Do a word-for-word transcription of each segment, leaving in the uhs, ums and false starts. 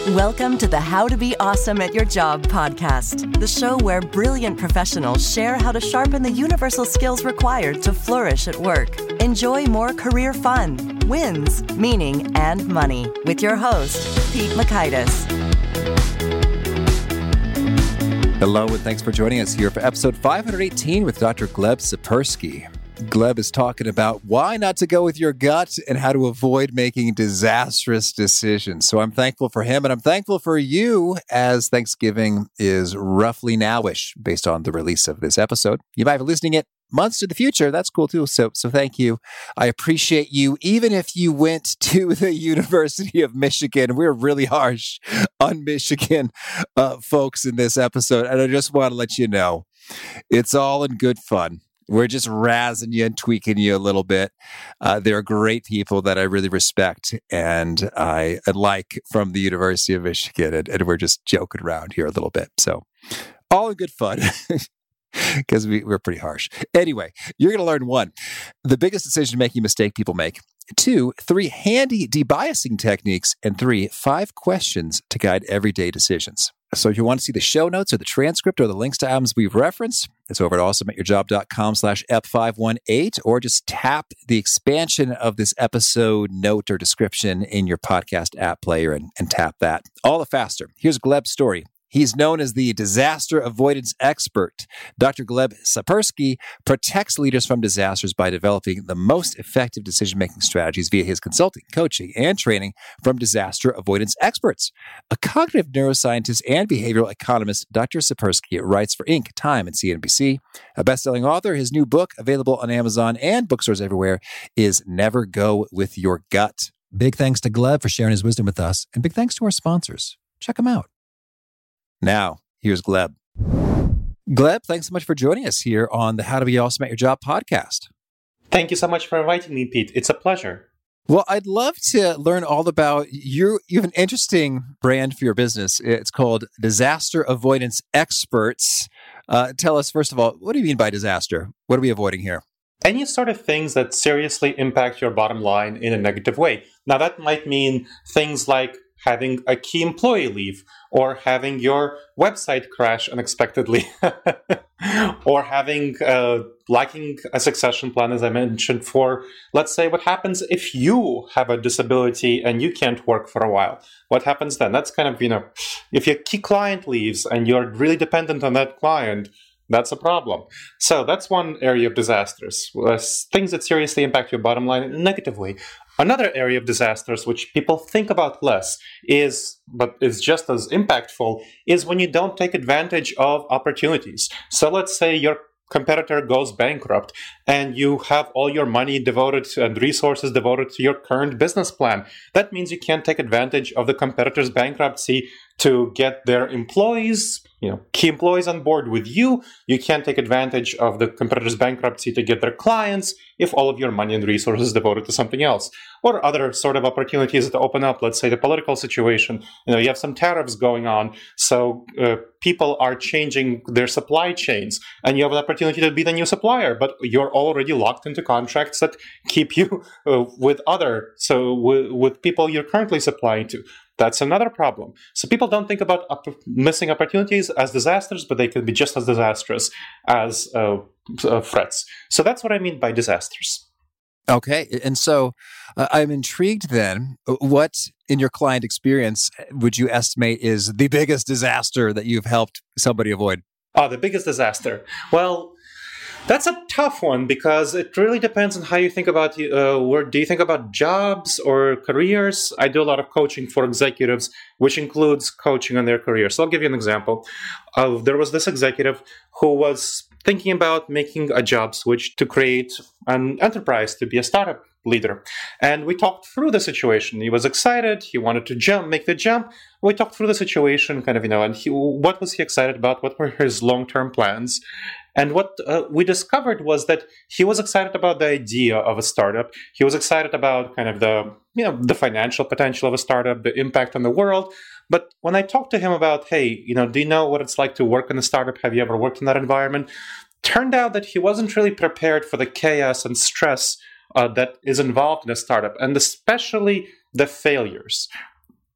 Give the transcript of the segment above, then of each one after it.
Welcome to the How to Be Awesome at Your Job podcast, the show where brilliant professionals share how to sharpen the universal skills required to flourish at work. Enjoy more career fun, wins, meaning, and money with your host, Pete Mockaitis. Hello, and thanks for joining us here for episode five hundred eighteen with Doctor Gleb Tsipursky. Gleb is talking about why not to go with your gut and how to avoid making disastrous decisions. So I'm thankful for him, and I'm thankful for you as Thanksgiving is roughly now-ish based on the release of this episode. You might be listening it months to the future. That's cool too. So, so thank you. I appreciate you. Even if you went to the University of Michigan, we're really harsh on Michigan uh, folks in this episode. And I just want to let you know, it's all in good fun. We're just razzing you and tweaking you a little bit. Uh, they're great people that I really respect and I like from the University of Michigan. And, and we're just joking around here a little bit. So all in good fun. Because we, we're pretty harsh. Anyway, you're going to learn one, the biggest decision-making mistake people make. Two, three handy debiasing techniques. And three, five questions to guide everyday decisions. So if you want to see the show notes or the transcript or the links to albums we've referenced, it's over at awesomeatyourjob.com slash F518, or just tap the expansion of this episode note or description in your podcast app player and, and tap that. All the faster. Here's Gleb's story. He's known as the disaster avoidance expert. Doctor Gleb Tsipursky protects leaders from disasters by developing the most effective decision-making strategies via his consulting, coaching, and training from disaster avoidance experts. A cognitive neuroscientist and behavioral economist, Doctor Tsipursky writes for Inc, Time, and C N B C. A best-selling author, his new book, available on Amazon and bookstores everywhere, is Never Go With Your Gut. Big thanks to Gleb for sharing his wisdom with us, and big thanks to our sponsors. Check them out. Now, here's Gleb. Gleb, thanks so much for joining us here on the How to Be Awesome at Your Job podcast. Thank you so much for inviting me, Pete. It's a pleasure. Well, I'd love to learn all about you. You have an interesting brand for your business. It's called Disaster Avoidance Experts. Uh, tell us, first of all, what do you mean by disaster? What are we avoiding here? Any sort of things that seriously impact your bottom line in a negative way. Now, that might mean things like having a key employee leave, or having your website crash unexpectedly, or having uh, lacking a succession plan, as I mentioned, for, let's say, what happens if you have a disability and you can't work for a while? What happens then? That's kind of, you know, if your key client leaves and you're really dependent on that client, that's a problem. So that's one area of disasters, uh, things that seriously impact your bottom line in a negative way. Another area of disasters, which people think about less, is, but is just as impactful, is when you don't take advantage of opportunities. So let's say your competitor goes bankrupt and you have all your money devoted to, and resources devoted to your current business plan. That means you can't take advantage of the competitor's bankruptcy to get their employees, you know, key employees on board with you. You can't take advantage of the competitor's bankruptcy to get their clients if all of your money and resources is devoted to something else. Or other sort of opportunities that open up, let's say the political situation. You know, you have some tariffs going on, so uh, people are changing their supply chains, and you have an opportunity to be the new supplier, but you're already locked into contracts that keep you uh, with other, so w- with people you're currently supplying to. That's another problem. So people don't think about op- missing opportunities as disasters, but they can be just as disastrous as uh, uh, threats. So that's what I mean by disasters. Okay. And so uh, I'm intrigued then, what in your client experience would you estimate is the biggest disaster that you've helped somebody avoid? Oh, the biggest disaster. Well, that's a tough one because it really depends on how you think about, uh, where do you think about jobs or careers? I do a lot of coaching for executives, which includes coaching on their careers. So I'll give you an example. Uh, there was this executive who was thinking about making a job switch to create an enterprise, to be a startup leader. And we talked through the situation. He was excited. He wanted to jump, make the jump. We talked through the situation, kind of, you know, and he, what was he excited about? What were his long-term plans? And what uh, we discovered was that he was excited about the idea of a startup. He was excited about kind of the, you know, the financial potential of a startup, the impact on the world. But when I talked to him about, hey, you know, do you know what it's like to work in a startup? Have you ever worked in that environment? Turned out that he wasn't really prepared for the chaos and stress uh, that is involved in a startup, and especially the failures.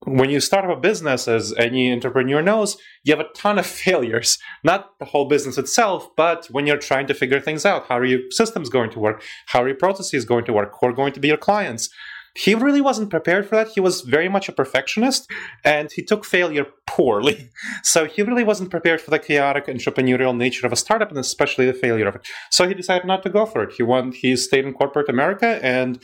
when you start up a business, as any entrepreneur knows, you have a ton of failures. Not the whole business itself, but when you're trying to figure things out. How are your systems going to work? How are your processes going to work? Who are going to be your clients? He really wasn't prepared for that. He was very much a perfectionist, and he took failure poorly. So he really wasn't prepared for the chaotic entrepreneurial nature of a startup, and especially the failure of it. So he decided not to go for it. He went, he stayed in corporate America and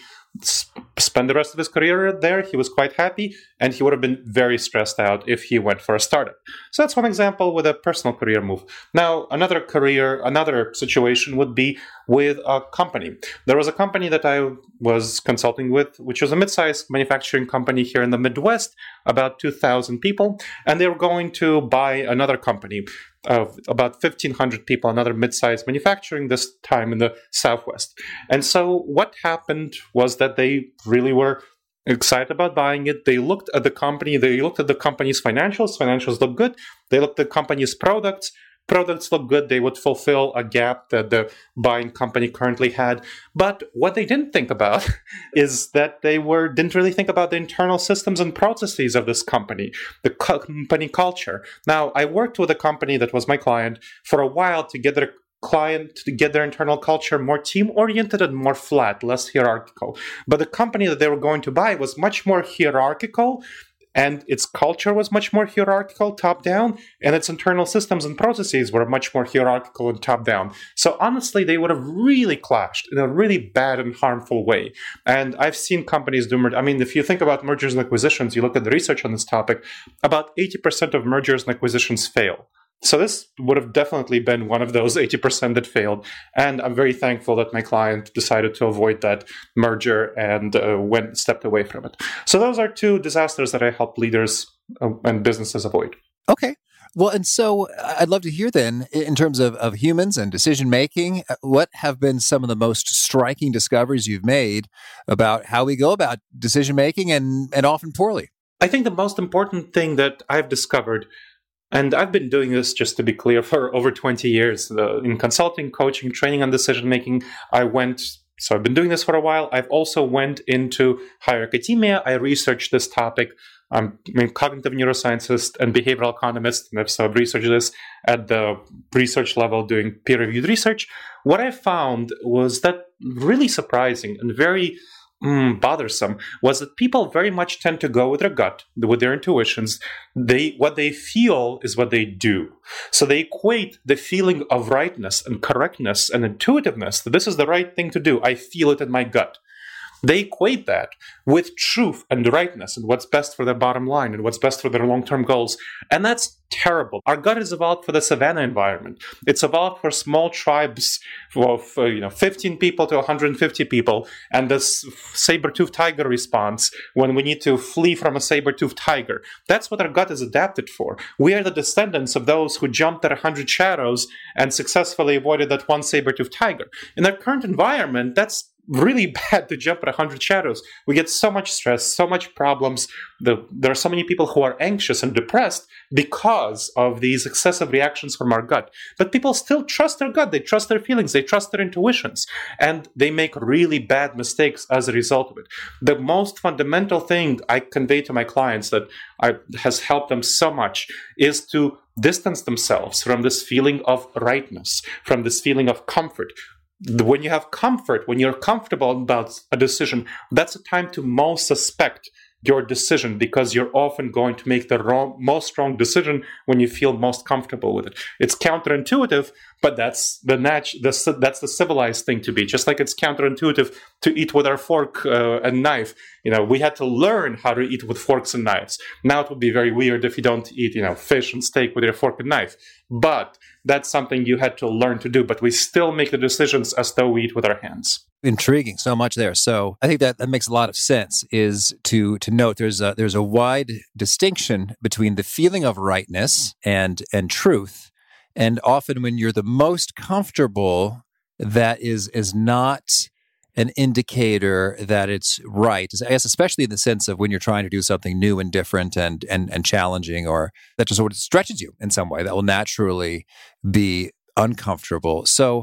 spend the rest of his career there. He was quite happy, and he would have been very stressed out if he went for a startup. So that's one example with a personal career move. Now, another career, another situation would be with a company. There was a company that I was consulting with, which was a mid-sized manufacturing company here in the Midwest, about two thousand people, and they were going to buy another company of about fifteen hundred people, another mid-sized manufacturing, this time in the Southwest. And so what happened was that they really were excited about buying it. They looked at the company, they looked at the company's financials, financials looked good. They looked at the company's products, products looked good. They would fulfill a gap that the buying company currently had. But what they didn't think about is that they were didn't really think about the internal systems and processes of this company, the company culture. Now, I worked with a company that was my client for a while to get their client to get their internal culture more team-oriented and more flat, less hierarchical. But the company that they were going to buy was much more hierarchical, and its culture was much more hierarchical, top-down, and its internal systems and processes were much more hierarchical and top-down. So honestly, they would have really clashed in a really bad and harmful way. And I've seen companies do mergers. I mean, if you think about mergers and acquisitions, you look at the research on this topic, about eighty percent of mergers and acquisitions fail. So this would have definitely been one of those eighty percent that failed. And I'm very thankful that my client decided to avoid that merger and uh, went stepped away from it. So those are two disasters that I help leaders uh, and businesses avoid. Okay. Well, and so I'd love to hear then, in terms of, of humans and decision-making, what have been some of the most striking discoveries you've made about how we go about decision-making and, and often poorly? I think the most important thing that I've discovered, and I've been doing this, just to be clear, for over twenty years. Uh, in consulting, coaching, training on decision-making, I went, so I've been doing this for a while. I've also went into higher academia. I researched this topic. I'm a cognitive neuroscientist and behavioral economist, and so I've researched this at the research level, doing peer-reviewed research. What I found was that really surprising and very Mm, bothersome was that people very much tend to go with their gut, with their intuitions. They what they feel is what they do. So they equate the feeling of rightness and correctness and intuitiveness, that this is the right thing to do. I feel it in my gut. They equate that with truth and rightness and what's best for their bottom line and what's best for their long-term goals. And that's terrible. Our gut is evolved for the savanna environment. It's evolved for small tribes of uh, you know fifteen people to one hundred fifty people, and this saber-toothed tiger response when we need to flee from a saber-toothed tiger. That's what our gut is adapted for. We are the descendants of those who jumped at one hundred shadows and successfully avoided that one saber-toothed tiger. In our current environment, that's really bad to jump at one hundred shadows. We get so much stress, so much problems. The, there are so many people who are anxious and depressed because of these excessive reactions from our gut. But people still trust their gut. They trust their feelings. They trust their intuitions. And they make really bad mistakes as a result of it. The most fundamental thing I convey to my clients that I, has helped them so much is to distance themselves from this feeling of rightness, from this feeling of comfort. When you have comfort, when you're comfortable about a decision, that's the time to most suspect your decision, because you're often going to make the wrong, most wrong decision when you feel most comfortable with it. It's counterintuitive, but that's the nat- the, that's the civilized thing to be. Just like it's counterintuitive to eat with our fork uh, and knife. You know, we had to learn how to eat with forks and knives. Now it would be very weird if you don't eat, you know, fish and steak with your fork and knife. But that's something you had to learn to do. But we still make the decisions as though we eat with our hands. Intriguing, so much there. So I think that, that makes a lot of sense, is to to note there's a there's a wide distinction between the feeling of rightness and and truth. And often when you're the most comfortable, that is is not an indicator that it's right. I guess especially in the sense of when you're trying to do something new and different and and and challenging, or that just sort of stretches you in some way, that will naturally be uncomfortable. So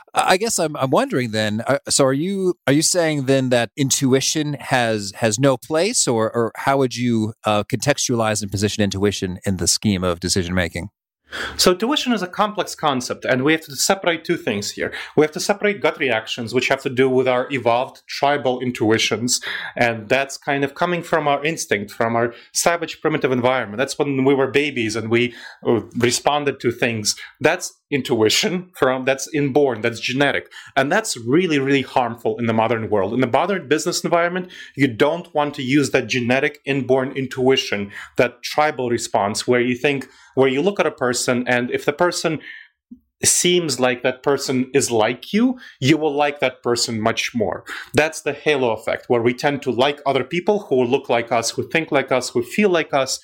I guess I'm I'm wondering then. Uh, so are you are you saying then that intuition has has no place, or or how would you uh, contextualize and position intuition in the scheme of decision making? So intuition is a complex concept, and we have to separate two things here. We have to separate gut reactions, which have to do with our evolved tribal intuitions, and that's kind of coming from our instinct, from our savage primitive environment. That's when we were babies and we uh, responded to things. That's intuition, from that's inborn, that's genetic, and that's really, really harmful in the modern world. In the modern business environment, you don't want to use that genetic inborn intuition, that tribal response, where you think, where you look at a person, and if the person seems like that person is like you, you will like that person much more. That's the halo effect, where we tend to like other people who look like us, who think like us, who feel like us,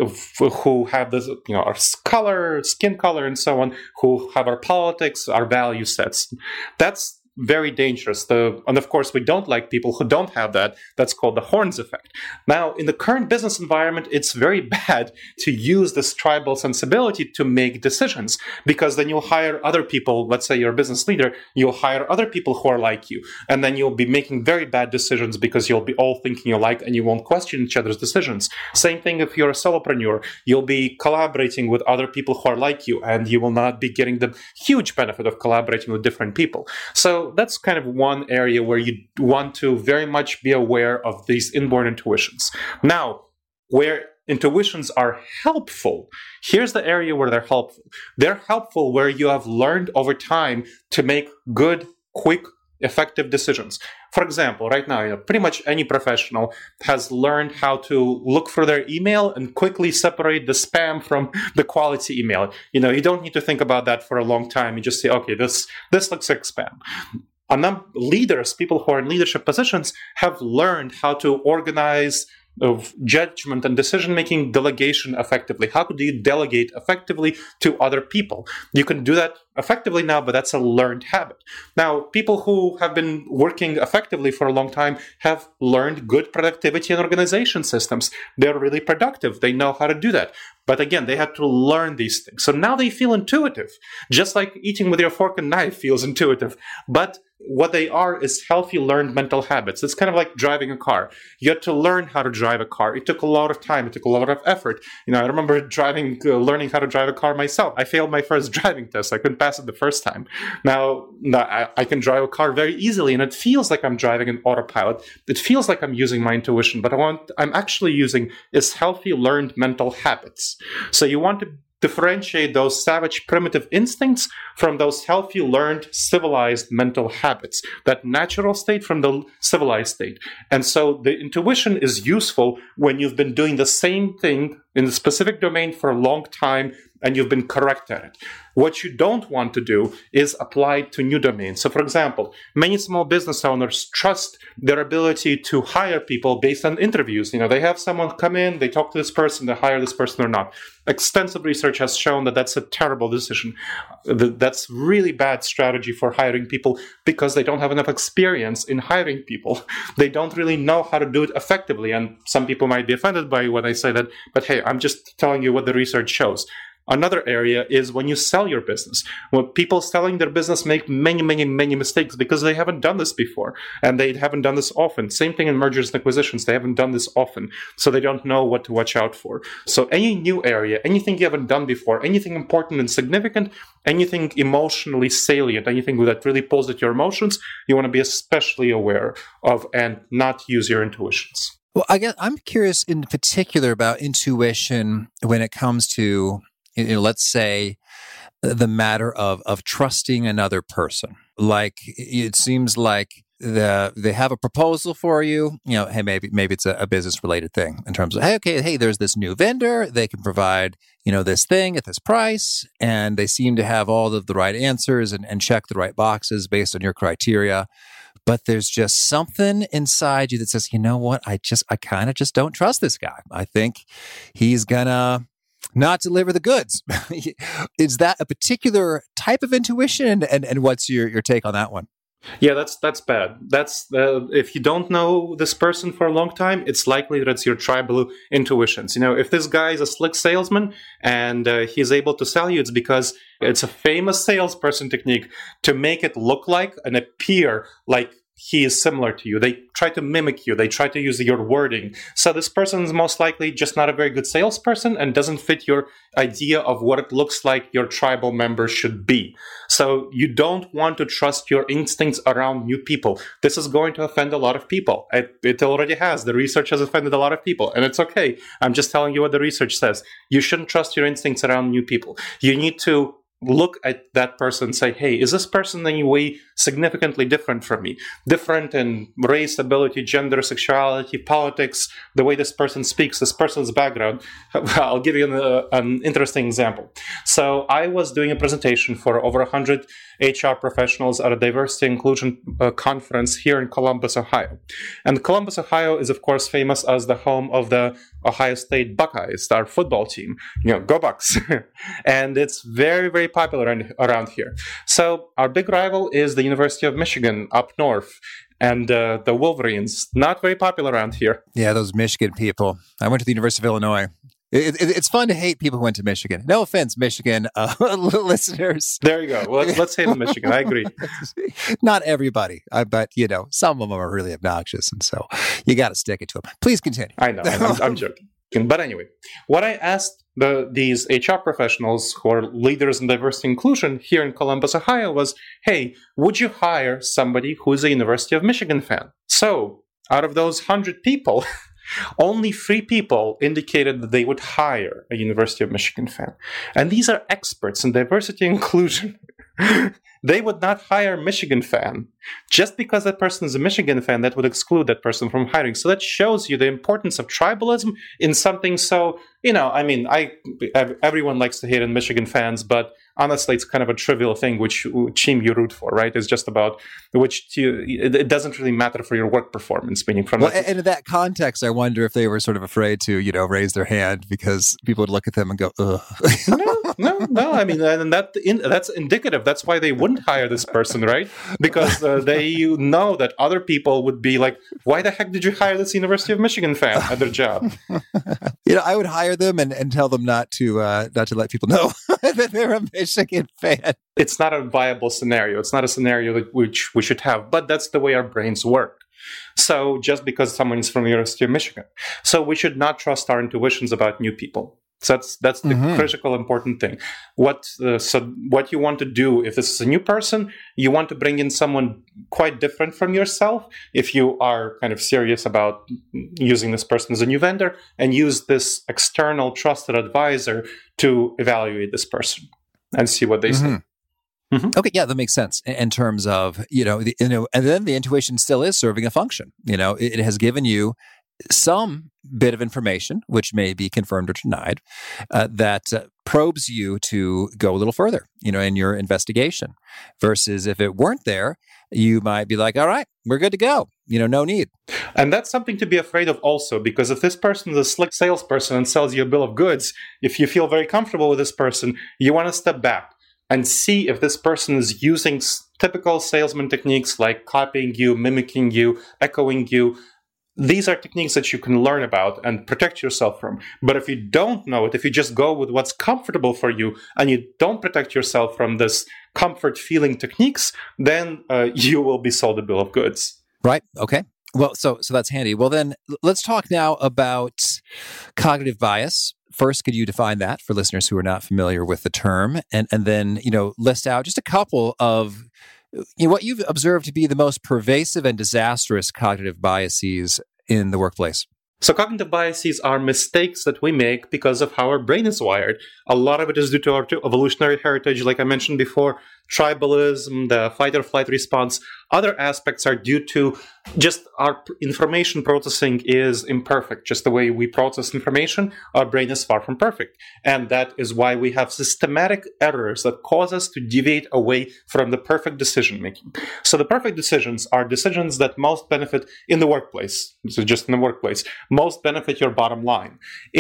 who have this, you know, our color, skin color, and so on, who have our politics, our value sets. That's very dangerous. The, and of course, we don't like people who don't have that. That's called the horns effect. Now, in the current business environment, it's very bad to use this tribal sensibility to make decisions, because then you'll hire other people. Let's say you're a business leader, you'll hire other people who are like you, and then you'll be making very bad decisions because you'll be all thinking alike and you won't question each other's decisions. Same thing if you're a solopreneur. You'll be collaborating with other people who are like you, and you will not be getting the huge benefit of collaborating with different people. So that's kind of one area where you want to very much be aware of these inborn intuitions. Now, where intuitions are helpful, here's the area where they're helpful. They're helpful where you have learned over time to make good, quick, effective decisions. For example, right now, you know, pretty much any professional has learned how to look for their email and quickly separate the spam from the quality email. You know, you don't need to think about that for a long time. You just say, okay, this this looks like spam. And then leaders, people who are in leadership positions, have learned how to organize of judgment and decision-making delegation effectively. How do you delegate effectively to other people? You can do that effectively now, but that's a learned habit. Now, people who have been working effectively for a long time have learned good productivity and organization systems. They're really productive. They know how to do that. But again, they had to learn these things. So now they feel intuitive, just like eating with your fork and knife feels intuitive. But what they are is healthy learned mental habits. It's kind of like driving a car. You had to learn how to drive a car. It took a lot of time. It took a lot of effort. You know, I remember driving, uh, learning how to drive a car myself. I failed my first driving test. I couldn't pass it the first time. Now, I, I can drive a car very easily, and it feels like I'm driving an autopilot. It feels like I'm using my intuition, but I want, I'm actually using is healthy learned mental habits. So you want to differentiate those savage primitive instincts from those healthy learned civilized mental habits, that natural state from the civilized state. And so the intuition is useful when you've been doing the same thing in a specific domain for a long time and you've been correct at it. What you don't want to do is apply it to new domains. So for example, many small business owners trust their ability to hire people based on interviews. You know, they have someone come in, they talk to this person, they hire this person or not. Extensive research has shown that that's a terrible decision. That's really bad strategy for hiring people because they don't have enough experience in hiring people. They don't really know how to do it effectively. And some people might be offended by when I say that, but hey, I'm just telling you what the research shows. Another area is when you sell your business. When people selling their business make many, many, many mistakes because they haven't done this before and they haven't done this often. Same thing in mergers and acquisitions. They haven't done this often, so they don't know what to watch out for. So any new area, anything you haven't done before, anything important and significant, anything emotionally salient, anything that really pulls at your emotions, you want to be especially aware of and not use your intuitions. Well, I guess I'm curious in particular about intuition when it comes to, you know, let's say the matter of of trusting another person. Like it seems like the they have a proposal for you. You know, hey, maybe maybe it's a, a business related thing in terms of hey, okay, hey, there's this new vendor. They can provide you know this thing at this price, and they seem to have all of the right answers and, and check the right boxes based on your criteria. But there's just something inside you that says, you know what, I just I kind of just don't trust this guy. I think he's gonna not deliver the goods. Is that a particular type of intuition? And, and what's your, your take on that one? Yeah, that's that's bad. That's uh, if you don't know this person for a long time, it's likely that it's your tribal intuitions. You know, if this guy is a slick salesman and uh, he's able to sell you, it's because it's a famous salesperson technique to make it look like and appear like he is similar to you. They try to mimic you. They try to use your wording. So this person is most likely just not a very good salesperson and doesn't fit your idea of what it looks like your tribal member should be. So you don't want to trust your instincts around new people. This is going to offend a lot of people. It, it already has. The research has offended a lot of people, and it's okay. I'm just telling you what the research says. You shouldn't trust your instincts around new people. You need to look at that person and say, hey, is this person in any way significantly different from me? Different in race, ability, gender, sexuality, politics, the way this person speaks, this person's background. I'll give you an, uh, an interesting example. So I was doing a presentation for over one hundred H R professionals at a diversity inclusion uh, conference here in Columbus, Ohio. And Columbus, Ohio is, of course, famous as the home of the Ohio State Buckeyes, our football team. You know, go Bucks. And it's very, very popular in, around here. So our big rival is the University of Michigan up north. And uh, the Wolverines, not very popular around here. Yeah, those Michigan people. I went to the University of Illinois. It, it, it's fun to hate people who went to Michigan. No offense, Michigan uh, listeners. There you go. Well, let's, let's hate Michigan. I agree. Not everybody, I but you know, some of them are really obnoxious, and so you got to stick it to them. Please continue. I know. I'm, I'm joking. But anyway, what I asked the, these H R professionals who are leaders in diversity inclusion here in Columbus, Ohio was, hey, would you hire somebody who is a University of Michigan fan? So out of those one hundred people, only three people indicated that they would hire a University of Michigan fan. And these are experts in diversity inclusion. They would not hire a Michigan fan. Just because that person is a Michigan fan, that would exclude that person from hiring. So that shows you the importance of tribalism in something so, you know, I mean, I everyone likes to hate on Michigan fans, but honestly, it's kind of a trivial thing, which team you root for, right? It's just about which team, it doesn't really matter for your work performance, meaning from... Well, and in that context, I wonder if they were sort of afraid to, you know, raise their hand because people would look at them and go, ugh. no, no, no. I mean, and that in, that's indicative. That's why they wouldn't hire this person, right? Because uh, they know that other people would be like, why the heck did you hire this University of Michigan fan at their job? You know, I would hire them and, and tell them not to uh, not to let people know that they're a Michigan fan. It's not a viable scenario. It's not a scenario that which we should have, but that's the way our brains work. So just because someone is from the University of Michigan. So we should not trust our intuitions about new people. So that's that's the mm-hmm. critical important thing. What uh, so what you want to do if this is a new person, you want to bring in someone quite different from yourself. If you are kind of serious about using this person as a new vendor, and use this external trusted advisor to evaluate this person and see what they mm-hmm. say. Mm-hmm. Okay, yeah, that makes sense in terms of, you know, the, you know, and then the intuition still is serving a function. You know, it, it has given you some bit of information, which may be confirmed or denied, uh, that uh, probes you to go a little further, you know, in your investigation. Versus if it weren't there, you might be like, all right, we're good to go. You know, no need. And that's something to be afraid of also, because if this person is a slick salesperson and sells you a bill of goods, if you feel very comfortable with this person, you want to step back and see if this person is using typical salesman techniques like copying you, mimicking you, echoing you. These are techniques that you can learn about and protect yourself from. But if you don't know it, if you just go with what's comfortable for you and you don't protect yourself from this comfort feeling techniques, then uh, you will be sold a bill of goods. Right. Okay. Well, so so that's handy. Well, then let's talk now about cognitive bias. First, could you define that for listeners who are not familiar with the term? And and then, you know, list out just a couple of you know, what you've observed to be the most pervasive and disastrous cognitive biases in the workplace. So cognitive biases are mistakes that we make because of how our brain is wired. A lot of it is due to our evolutionary heritage, like I mentioned before, tribalism, the fight or flight response. Other aspects are due to just our information processing is imperfect. Just the way we process information, our brain is far from perfect. And that is why we have systematic errors that cause us to deviate away from the perfect decision making. So the perfect decisions are decisions that most benefit in the workplace. So just in the workplace, most benefit your bottom line. In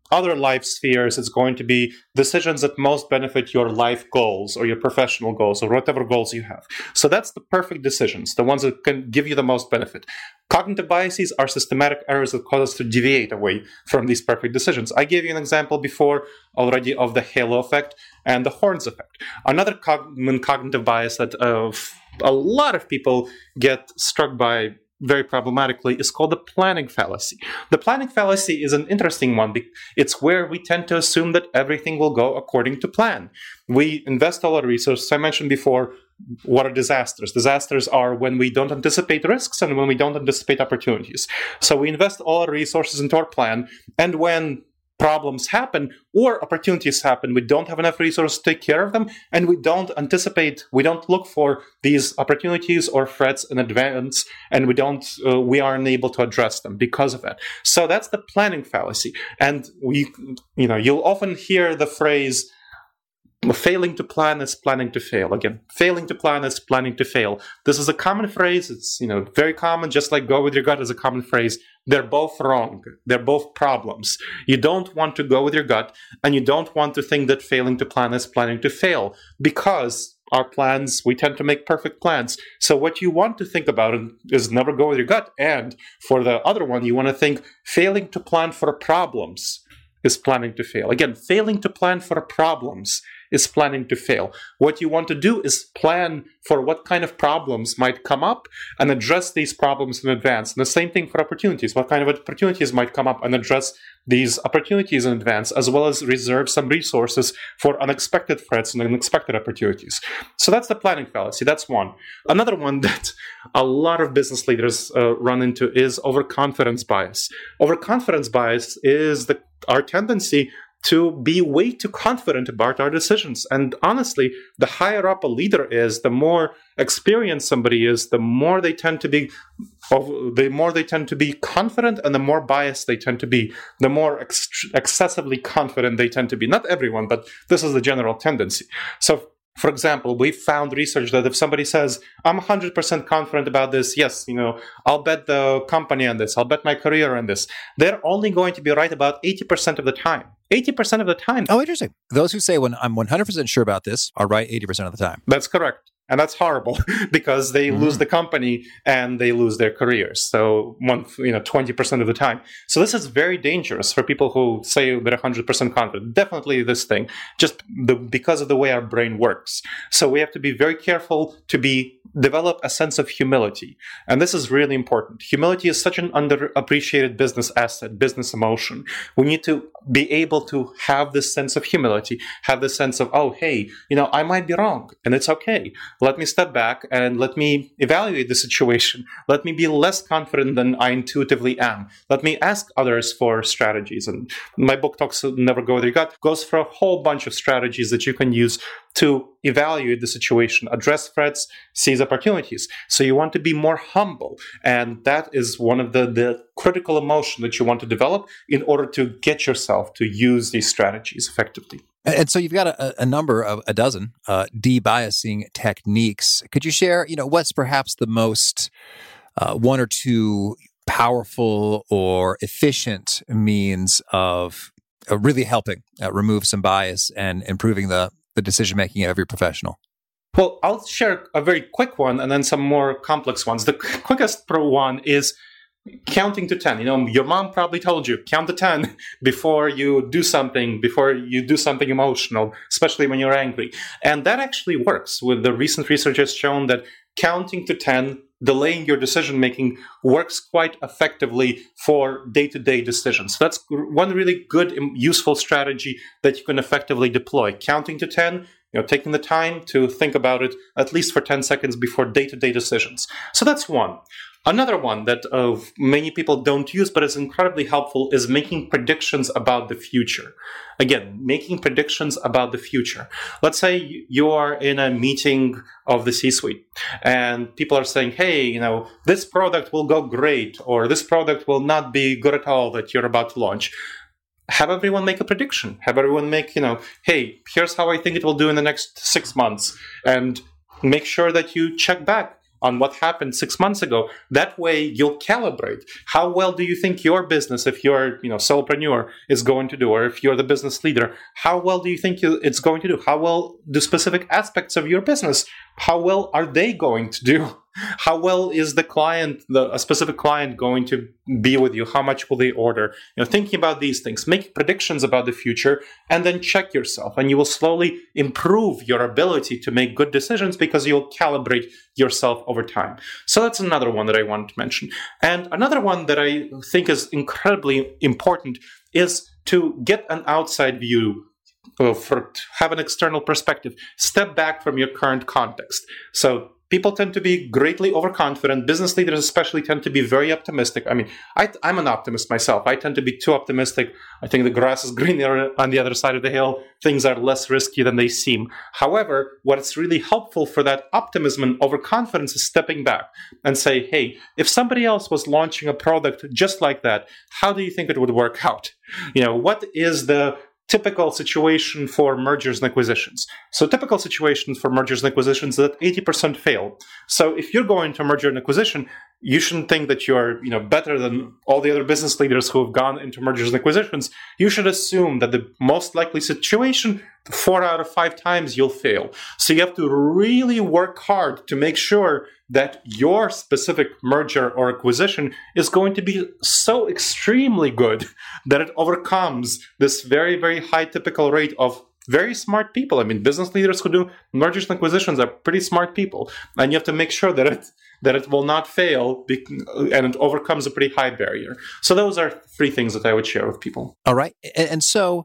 other life spheres, it's going to be decisions that most benefit your life goals or your professional goals or whatever goals you have. So that's the perfect decisions, the ones that can give you the most benefit. Cognitive biases are systematic errors that cause us to deviate away from these perfect decisions. I gave you an example before already of the halo effect and the horns effect. Another common cognitive bias that uh, a lot of people get struck by very problematically is called the planning fallacy. The planning fallacy is an interesting one. It's where we tend to assume that everything will go according to plan. We invest all our resources. I mentioned before, what are disasters? Disasters are when we don't anticipate risks and when we don't anticipate opportunities. So we invest all our resources into our plan, and when problems happen or opportunities happen, we don't have enough resources to take care of them, and we don't anticipate, we don't look for these opportunities or threats in advance, and we don't, uh, we aren't able to address them because of that. So that's the planning fallacy. And we, you know, you'll often hear the phrase, failing to plan is planning to fail. Again, failing to plan is planning to fail. This is a common phrase. It's, you know, very common, just like go with your gut is a common phrase. They're both wrong. They're both problems. You don't want to go with your gut, and you don't want to think that failing to plan is planning to fail, because our plans, we tend to make perfect plans. So what you want to think about is never go with your gut. And for the other one, you want to think failing to plan for problems is planning to fail. Again, failing to plan for problems is planning to fail. What you want to do is plan for what kind of problems might come up and address these problems in advance. And the same thing for opportunities. What kind of opportunities might come up and address these opportunities in advance, as well as reserve some resources for unexpected threats and unexpected opportunities. So that's the planning fallacy. That's one. Another one that a lot of business leaders uh, run into is overconfidence bias. Overconfidence bias is the our tendency to be way too confident about our decisions. And honestly, the higher up a leader is, the more experienced somebody is, the more they tend to be, the more they tend to be confident, and the more biased they tend to be, the more ex- excessively confident they tend to be. Not everyone, but this is the general tendency. So, for example, we found research that if somebody says, I'm one hundred percent confident about this, yes, you know, I'll bet the company on this, I'll bet my career on this, they're only going to be right about eighty percent of the time. eighty percent of the time. Oh, interesting. Those who say, when I'm one hundred percent sure about this, are right eighty percent of the time. That's correct. And that's horrible, because they mm-hmm. lose the company and they lose their careers. So, one, you know, twenty percent of the time. So this is very dangerous for people who say they're one hundred percent confident. Definitely this thing, just the, because of the way our brain works. So we have to be very careful to be develop a sense of humility. And this is really important. Humility is such an underappreciated business asset, business emotion. We need to be able to have this sense of humility, have this sense of, oh, hey, you know, I might be wrong, and it's okay. Let me step back and let me evaluate the situation. Let me be less confident than I intuitively am. Let me ask others for strategies. And my book talks, Never Go With Your Gut, goes for a whole bunch of strategies that you can use to evaluate the situation, address threats, seize opportunities. So you want to be more humble. And that is one of the, the critical emotion that you want to develop in order to get yourself to use these strategies effectively. And so you've got a, a number of a dozen uh, debiasing techniques. Could you share, you know, what's perhaps the most uh, one or two powerful or efficient means of uh, really helping uh, remove some bias and improving the, the decision-making of every professional? Well, I'll share a very quick one and then some more complex ones. The quickest one is counting to ten. You know, your mom probably told you, count to ten before you do something, before you do something emotional, especially when you're angry. And that actually works. With the recent research has shown that counting to ten, delaying your decision-making, works quite effectively for day-to-day decisions. So that's one really good, useful strategy that you can effectively deploy. Counting to ten, you know, taking the time to think about it at least for ten seconds before day-to-day decisions. So that's one. Another one that uh, many people don't use but is incredibly helpful is making predictions about the future. Again, making predictions about the future. Let's say you are in a meeting of the C-suite and people are saying, hey, you know, this product will go great, or this product will not be good at all that you're about to launch. Have everyone make a prediction. Have everyone make, you know, hey, here's how I think it will do in the next six months. And make sure that you check back on what happened six months ago. That way you'll calibrate. How well do you think your business, if you're, you know, solopreneur, is going to do, or if you're the business leader, how well do you think you, it's going to do? How well do specific aspects of your business, how well are they going to do? How well is the client, the, a specific client, going to be with you? How much will they order? You know, thinking about these things, make predictions about the future, and then check yourself. And you will slowly improve your ability to make good decisions because you'll calibrate yourself over time. So that's another one that I wanted to mention. And another one that I think is incredibly important is to get an outside view. Uh, for have an external perspective. Step back from your current context. So people tend to be greatly overconfident. Business leaders especially tend to be very optimistic. I mean, I, I'm an optimist myself. I tend to be too optimistic. I think the grass is greener on the other side of the hill. Things are less risky than they seem. However, what's really helpful for that optimism and overconfidence is stepping back and say, hey, if somebody else was launching a product just like that, how do you think it would work out? You know, what is the typical situation for mergers and acquisitions? So typical situation for mergers and acquisitions is that eighty percent fail. So if you're going to a merger and acquisition, you shouldn't think that you're, you know, better than all the other business leaders who have gone into mergers and acquisitions. You should assume that the most likely situation, four out of five times you'll fail. So you have to really work hard to make sure that your specific merger or acquisition is going to be so extremely good that it overcomes this very, very high typical rate of very smart people. I mean, business leaders who do mergers and acquisitions are pretty smart people. And you have to make sure that it that it will not fail and it overcomes a pretty high barrier. So those are three things that I would share with people. All right. And so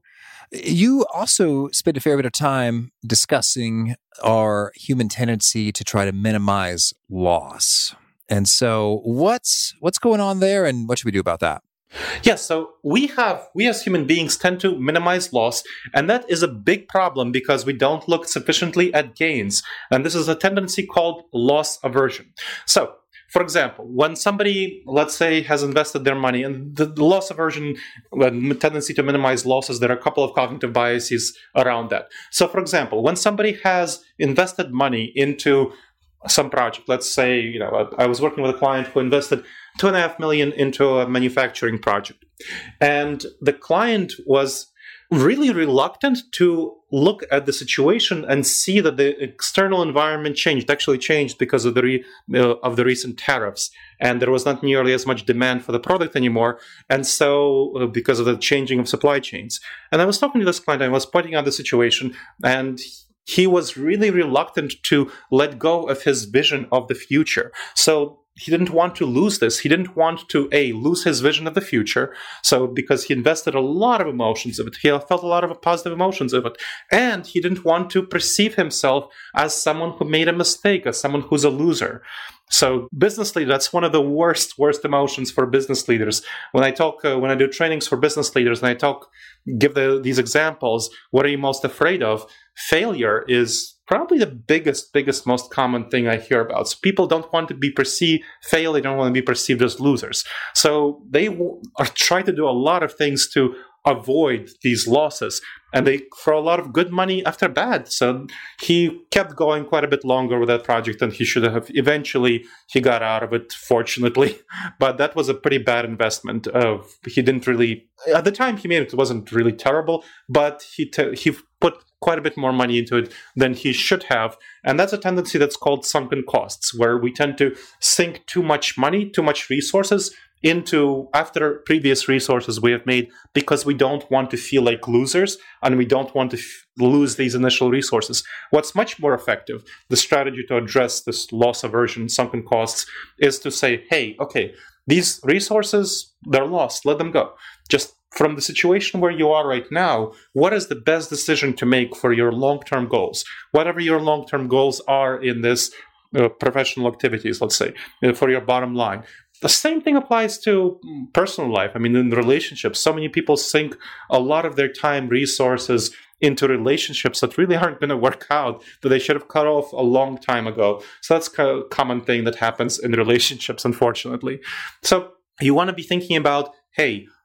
you also spend a fair bit of time discussing our human tendency to try to minimize loss. And so what's what's going on there, and what should we do about that? Yes, so we have, we as human beings tend to minimize loss, and that is a big problem because we don't look sufficiently at gains. And this is a tendency called loss aversion. So, for example, when somebody, let's say, has invested their money, and the, the loss aversion, the tendency to minimize losses, there are a couple of cognitive biases around that. So, for example, when somebody has invested money into some project, let's say, you know, I was working with a client who invested two and a half million into a manufacturing project. And the client was really reluctant to look at the situation and see that the external environment changed, actually changed because of the re, uh, of the recent tariffs. And there was not nearly as much demand for the product anymore. And so uh, because of the changing of supply chains. And I was talking to this client, I was pointing out the situation, and he was really reluctant to let go of his vision of the future. So he didn't want to lose this. He didn't want to, A, lose his vision of the future. So because he invested a lot of emotions of it, he felt a lot of positive emotions of it. And he didn't want to perceive himself as someone who made a mistake, as someone who's a loser. So business leader, that's one of the worst, worst emotions for business leaders. When I talk, uh, when I do trainings for business leaders and I talk, give the, these examples, what are you most afraid of? Failure is probably the biggest, biggest, most common thing I hear about. So people don't want to be perceived, fail, they don't want to be perceived as losers. So they w- are trying to do a lot of things to avoid these losses. And they throw a lot of good money after bad. So he kept going quite a bit longer with that project than he should have. Eventually, he got out of it, fortunately. But that was a pretty bad investment. Uh, he didn't really, at the time he made it, it wasn't really terrible, but he te- he put quite a bit more money into it than he should have. And that's a tendency that's called sunken costs, where we tend to sink too much money, too much resources into after previous resources we have made because we don't want to feel like losers and we don't want to f- lose these initial resources. What's much more effective, the strategy to address this loss aversion, sunken costs, is to say, hey, okay, these resources, they're lost, let them go. Just from the situation where you are right now, what is the best decision to make for your long-term goals? Whatever your long-term goals are in this uh, professional activities, let's say, uh, for your bottom line. The same thing applies to personal life. I mean, in relationships, so many people sink a lot of their time, resources into relationships that really aren't going to work out, that they should have cut off a long time ago. So that's a common thing that happens in relationships, unfortunately. So you want to be thinking about, hey,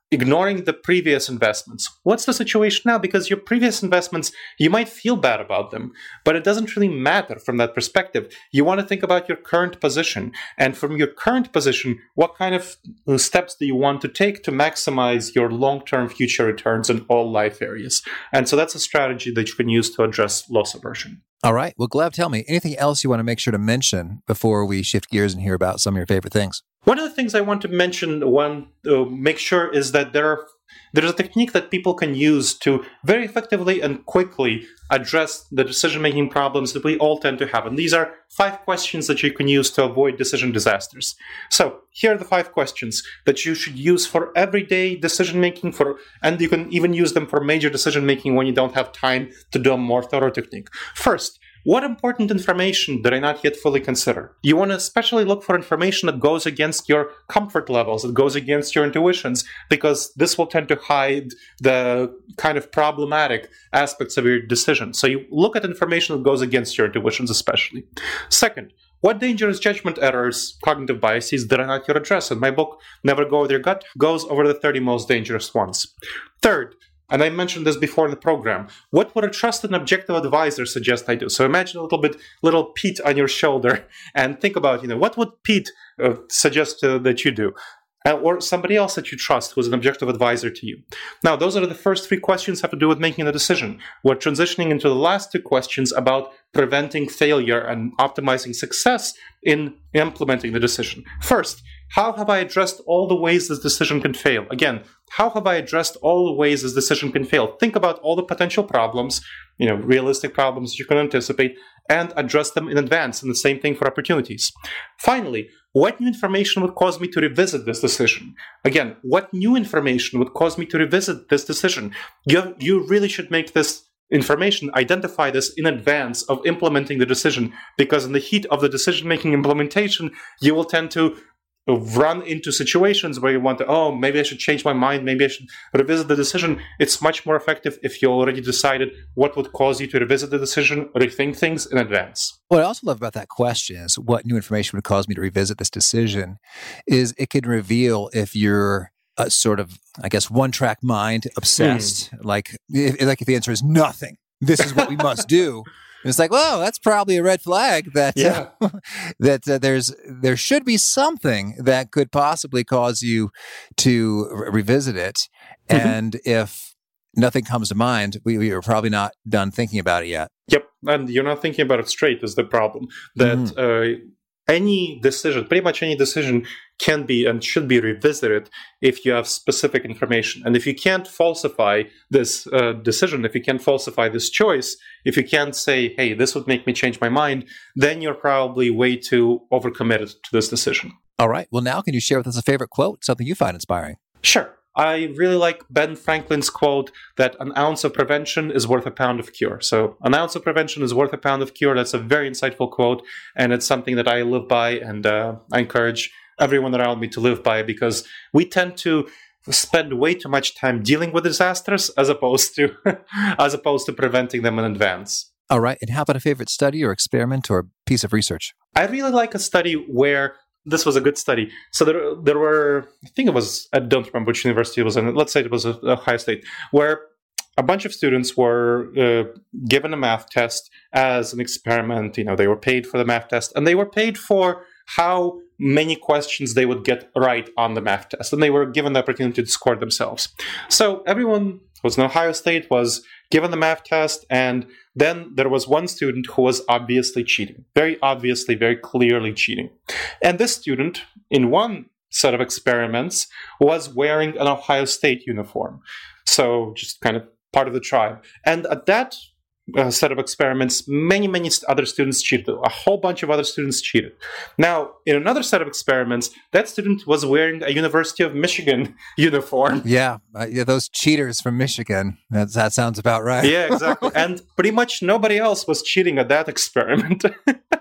ignoring the previous investments. What's the situation now? Because your previous investments, you might feel bad about them, but it doesn't really matter from that perspective. You want to think about your current position. And from your current position, what kind of steps do you want to take to maximize your long-term future returns in all life areas? And so that's a strategy that you can use to address loss aversion. All right. Well, Gleb, tell me, anything else you want to make sure to mention before we shift gears and hear about some of your favorite things? One of the things I want to mention, one uh, make sure is that there are there's a technique that people can use to very effectively and quickly address the decision-making problems that we all tend to have. And these are five questions that you can use to avoid decision disasters. So here are the five questions that you should use for everyday decision-making, for, and you can even use them for major decision-making when you don't have time to do a more thorough technique. First, what important information did I not yet fully consider? You want to especially look for information that goes against your comfort levels, that goes against your intuitions, because this will tend to hide the kind of problematic aspects of your decision. So you look at information that goes against your intuitions especially. Second, what dangerous judgment errors, cognitive biases, did I not yet address? In my book, Never Go With Your Gut, goes over the thirty most dangerous ones. Third, and I mentioned this before in the program, what would a trusted and objective advisor suggest I do? So imagine a little bit, little Pete on your shoulder and think about, you know, what would Pete uh, suggest uh, that you do? Uh, or somebody else that you trust who's an objective advisor to you. Now, those are the first three questions have to do with making a decision. We're transitioning into the last two questions about preventing failure and optimizing success in implementing the decision. First, how have I addressed all the ways this decision can fail? Again, how have I addressed all the ways this decision can fail? Think about all the potential problems, you know, realistic problems you can anticipate, and address them in advance. And the same thing for opportunities. Finally, what new information would cause me to revisit this decision? Again, what new information would cause me to revisit this decision? You, you really should make this information, identify this in advance of implementing the decision, because in the heat of the decision-making implementation, you will tend to run into situations where you want to, oh, maybe I should change my mind, maybe I should revisit the decision. It's much more effective if you already decided what would cause you to revisit the decision, rethink things in advance. What I also love about that question is what new information would cause me to revisit this decision is it can reveal if you're a sort of, I guess, one-track mind, obsessed, mm. like, if, like if the answer is nothing, this is what we must do. It's like, well, that's probably a red flag that yeah. uh, that uh, there's there should be something that could possibly cause you to re- revisit it. Mm-hmm. And if nothing comes to mind, we, we are probably not done thinking about it yet. Yep, and you're not thinking about it straight is the problem. That mm-hmm. uh, any decision, pretty much any decision, can be and should be revisited if you have specific information. And if you can't falsify this uh, decision, if you can't falsify this choice, if you can't say, hey, this would make me change my mind, then you're probably way too overcommitted to this decision. All right. Well, now can you share with us a favorite quote, something you find inspiring? Sure. I really like Ben Franklin's quote that an ounce of prevention is worth a pound of cure. So an ounce of prevention is worth a pound of cure. That's a very insightful quote, and it's something that I live by, and uh, I encourage everyone around me to live by, because we tend to spend way too much time dealing with disasters as opposed to as opposed to preventing them in advance. All right. And how about a favorite study or experiment or piece of research? I really like a study where this was a good study. So there, there were, I think it was, I don't remember which university it was in. Let's say it was a, Ohio State, where a bunch of students were uh, given a math test as an experiment. You know, they were paid for the math test, and they were paid for how many questions they would get right on the math test. And they were given the opportunity to score themselves. So everyone who was in Ohio State was given the math test, and then there was one student who was obviously cheating. Very obviously, very clearly cheating. And this student, in one set of experiments, was wearing an Ohio State uniform. So just kind of part of the tribe. And at that Uh, set of experiments, many, many other students cheated. A whole bunch of other students cheated. Now, in another set of experiments, that student was wearing a University of Michigan uniform. Yeah, uh, yeah, those cheaters from Michigan. That, that sounds about right. Yeah, exactly. And pretty much nobody else was cheating at that experiment.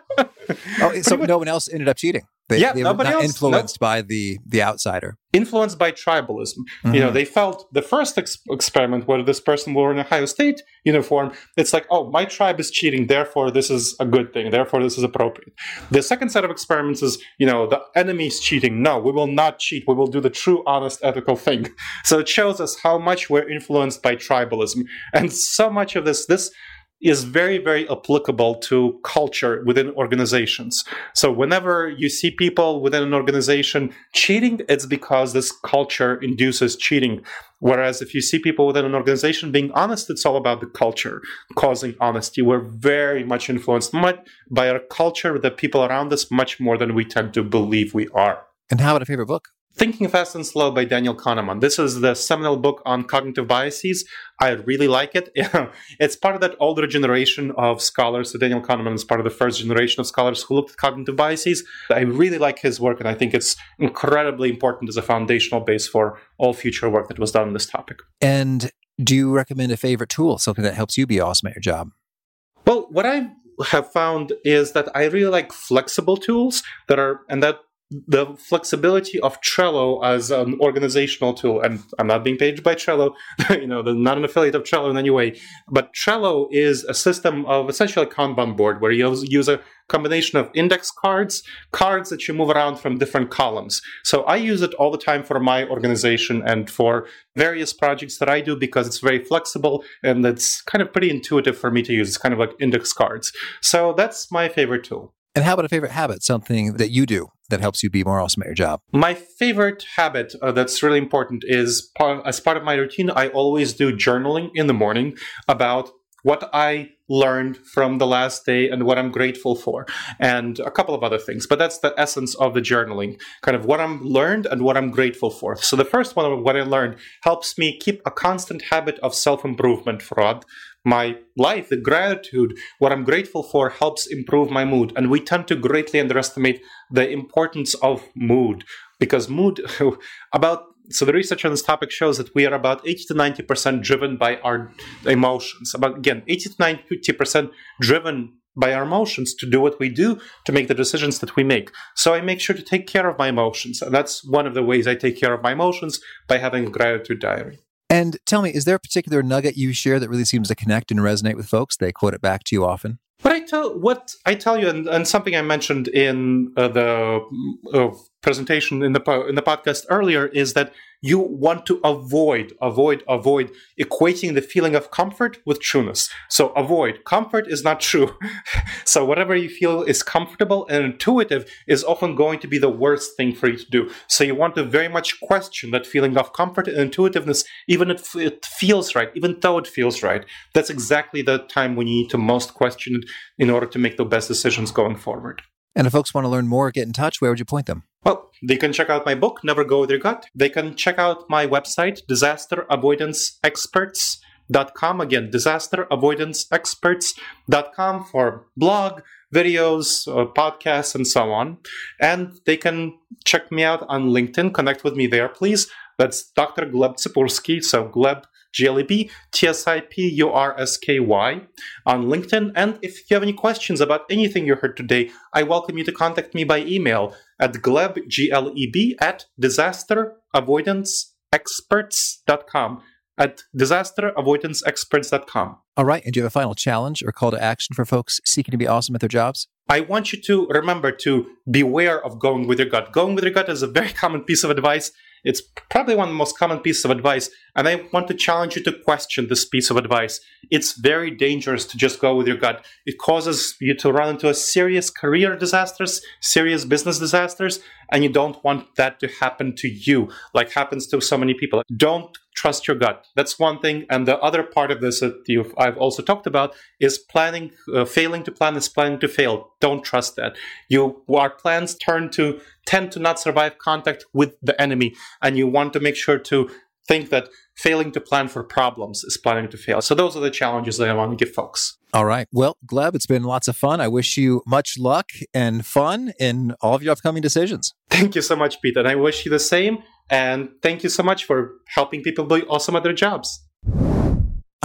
Oh, so no one else ended up cheating. They, yeah, they were nobody not else. influenced No. by the the outsider. Influenced by tribalism. Mm-hmm. You know, they felt the first ex- experiment where this person wore an Ohio State uniform, it's like, oh, my tribe is cheating, therefore this is a good thing, therefore this is appropriate. The second set of experiments is, you know, the enemy is cheating. No, we will not cheat. We will do the true, honest, ethical thing. So it shows us how much we're influenced by tribalism. And so much of this, this is very, very applicable to culture within organizations. So whenever you see people within an organization cheating, it's because this culture induces cheating. Whereas if you see people within an organization being honest, it's all about the culture causing honesty. We're very much influenced by our culture, the people around us, much more than we tend to believe we are. And how about a favorite book? Thinking Fast and Slow by Daniel Kahneman. This is the seminal book on cognitive biases. I really like it. It's part of that older generation of scholars. So Daniel Kahneman is part of the first generation of scholars who looked at cognitive biases. I really like his work, and I think it's incredibly important as a foundational base for all future work that was done on this topic. And do you recommend a favorite tool, something that helps you be awesome at your job? Well, what I have found is that I really like flexible tools that are, and that the flexibility of Trello as an organizational tool, and I'm not being paid by Trello, you know, they're not an affiliate of Trello in any way, but Trello is a system of essentially a Kanban board where you use a combination of index cards, cards that you move around from different columns. So I use it all the time for my organization and for various projects that I do because it's very flexible and it's kind of pretty intuitive for me to use. It's kind of like index cards. So that's my favorite tool. And how about a favorite habit, something that you do that helps you be more awesome at your job? My favorite habit uh, that's really important is, part, as part of my routine, I always do journaling in the morning about what I learned from the last day and what I'm grateful for, and a couple of other things. But that's the essence of the journaling, kind of what I'm learned and what I'm grateful for. So the first one of what I learned helps me keep a constant habit of self-improvement throughout my life. The gratitude, what I'm grateful for, helps improve my mood. And we tend to greatly underestimate the importance of mood, because mood, about So the research on this topic shows that we are about eighty to ninety percent driven by our emotions. About, again, eighty to ninety percent driven by our emotions to do what we do, to make the decisions that we make. So I make sure to take care of my emotions. And that's one of the ways I take care of my emotions, by having a gratitude diary. And tell me, is there a particular nugget you share that really seems to connect and resonate with folks? They quote it back to you often? But I tell what I tell you, and, and something I mentioned in uh, the uh, presentation in the po- in the podcast earlier, is that you want to avoid, avoid, avoid equating the feeling of comfort with trueness. So avoid. Comfort is not true. So whatever you feel is comfortable and intuitive is often going to be the worst thing for you to do. So you want to very much question that feeling of comfort and intuitiveness, even if it feels right, even though it feels right. That's exactly the time when you need to most question it in order to make the best decisions going forward. And if folks want to learn more, get in touch, where would you point them? Well, they can check out my book, Never Go With Your Gut. They can check out my website, disaster avoidance experts dot com. Again, disaster avoidance experts dot com for blog, videos, uh, podcasts, and so on. And they can check me out on LinkedIn. Connect with me there, please. That's Doctor Gleb Tsipursky. So Gleb, G L E B, T S I P U R S K Y on LinkedIn. And if you have any questions about anything you heard today, I welcome you to contact me by email at gleb, G L E B, at disaster avoidance experts dot com, at disaster avoidance experts dot com. All right. And do you have a final challenge or call to action for folks seeking to be awesome at their jobs? I want you to remember to beware of going with your gut. Going with your gut is a very common piece of advice. It's probably one of the most common pieces of advice, and I want to challenge you to question this piece of advice. It's very dangerous to just go with your gut. It causes you to run into a serious career disasters, serious business disasters, and you don't want that to happen to you, like happens to so many people. Don't trust your gut. That's one thing. And the other part of this that you've, I've also talked about is planning. Uh, failing to plan is planning to fail. Don't trust that. You, our plans turn to tend to not survive contact with the enemy, and you want to make sure to think that failing to plan for problems is planning to fail. So those are the challenges that I want to give folks. All right. Well, Gleb, it's been lots of fun. I wish you much luck and fun in all of your upcoming decisions. Thank you so much, Pete. And I wish you the same. And thank you so much for helping people be awesome at their jobs.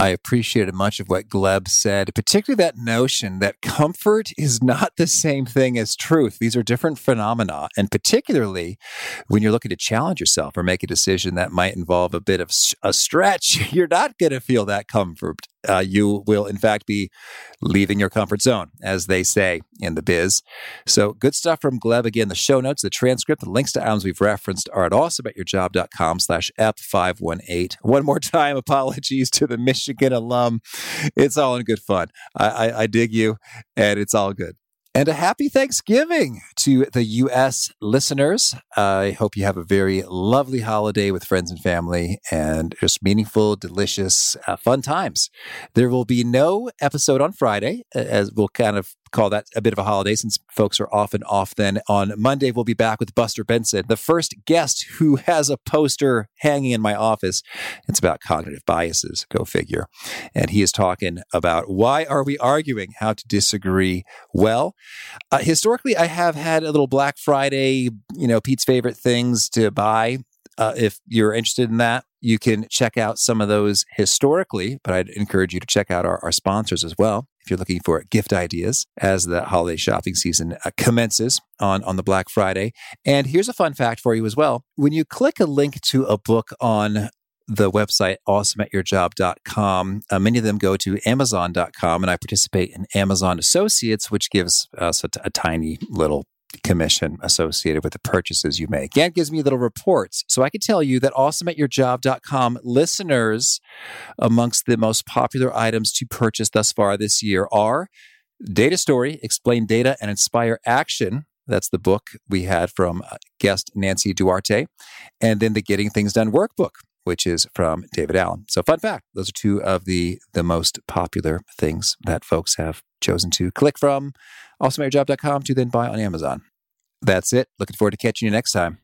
I appreciated much of what Gleb said, particularly that notion that comfort is not the same thing as truth. These are different phenomena. And particularly when you're looking to challenge yourself or make a decision that might involve a bit of a stretch, you're not going to feel that comfort. Uh, you will, in fact, be leaving your comfort zone, as they say in the biz. So good stuff from Gleb. Again, the show notes, the transcript, the links to items we've referenced are at awesomeatyourjob.com slash ep five one eight. One more time, apologies to the Michigan alum. It's all in good fun. I, I, I dig you, and it's all good. And a happy Thanksgiving to the U S listeners. I hope you have a very lovely holiday with friends and family and just meaningful, delicious, uh, fun times. There will be no episode on Friday, as we'll kind of call that a bit of a holiday since folks are often off then. On Monday, we'll be back with Buster Benson, the first guest who has a poster hanging in my office. It's about cognitive biases, go figure. And he is talking about why are we arguing, how to disagree well. Uh, historically, I have had a little Black Friday, you know, Pete's favorite things to buy. Uh, if you're interested in that, you can check out some of those historically, but I'd encourage you to check out our, our sponsors as well if you're looking for gift ideas as the holiday shopping season uh, commences on, on the Black Friday. And here's a fun fact for you as well. When you click a link to a book on the website awesome at your job dot com, uh, many of them go to amazon dot com, and I participate in Amazon Associates, which gives us a, t- a tiny little commission associated with the purchases you make. And it gives me little reports. So I can tell you that awesome at your job dot com listeners, amongst the most popular items to purchase thus far this year are Data Story, Explain Data and Inspire Action. That's the book we had from guest Nancy Duarte. And then the Getting Things Done workbook, which is from David Allen. So fun fact, those are two of the, the most popular things that folks have chosen to click from awesome at your job dot com to then buy on Amazon. That's it. Looking forward to catching you next time.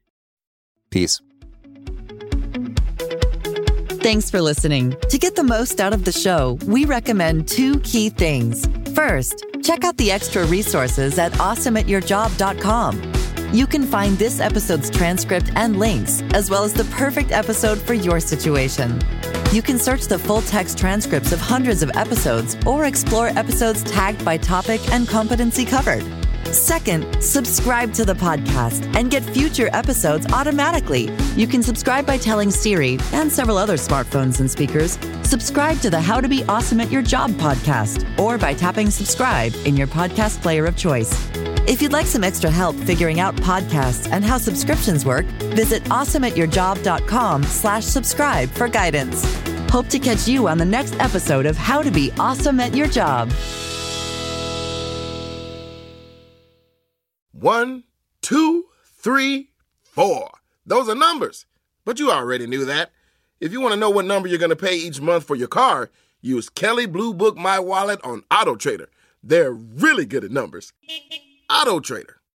Peace. Thanks for listening. To get the most out of the show, we recommend two key things. First, check out the extra resources at awesome at your job dot com. You can find this episode's transcript and links, as well as the perfect episode for your situation. You can search the full-text transcripts of hundreds of episodes or explore episodes tagged by topic and competency covered. Second, subscribe to the podcast and get future episodes automatically. You can subscribe by telling Siri and several other smartphones and speakers, subscribe to the How to Be Awesome at Your Job podcast, or by tapping subscribe in your podcast player of choice. If you'd like some extra help figuring out podcasts and how subscriptions work, visit awesome at your job dot com slash subscribe for guidance. Hope to catch you on the next episode of How to Be Awesome at Your Job. One, two, three, four. Those are numbers. But you already knew that. If you want to know what number you're going to pay each month for your car, use Kelley Blue Book My Wallet on AutoTrader. They're really good at numbers. AutoTrader.